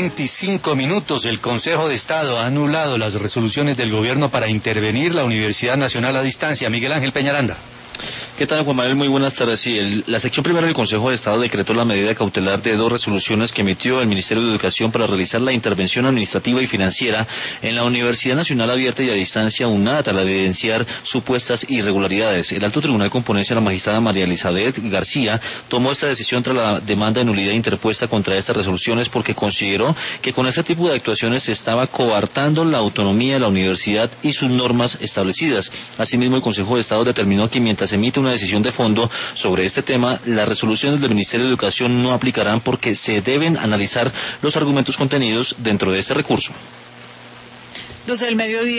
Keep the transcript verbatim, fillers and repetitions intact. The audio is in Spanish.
veinticinco minutos. El Consejo de Estado ha anulado las resoluciones del gobierno para intervenir la Universidad Nacional a Distancia. Miguel Ángel Peñaranda. ¿Qué tal, Juan Manuel? Muy buenas tardes. Sí, el, la sección primera del Consejo de Estado decretó la medida cautelar de dos resoluciones que emitió el Ministerio de Educación para realizar la intervención administrativa y financiera en la Universidad Nacional Abierta y a Distancia UNAD al evidenciar supuestas irregularidades. El Alto Tribunal, con ponencia de la magistrada María Elizabeth García, tomó esta decisión tras la demanda de nulidad interpuesta contra estas resoluciones porque consideró que con este tipo de actuaciones se estaba coartando la autonomía de la universidad y sus normas establecidas. Asimismo, el Consejo de Estado determinó que mientras se emite una decisión de fondo sobre este tema, las resoluciones del Ministerio de Educación no aplicarán porque se deben analizar los argumentos contenidos dentro de este recurso. doce del mediodía.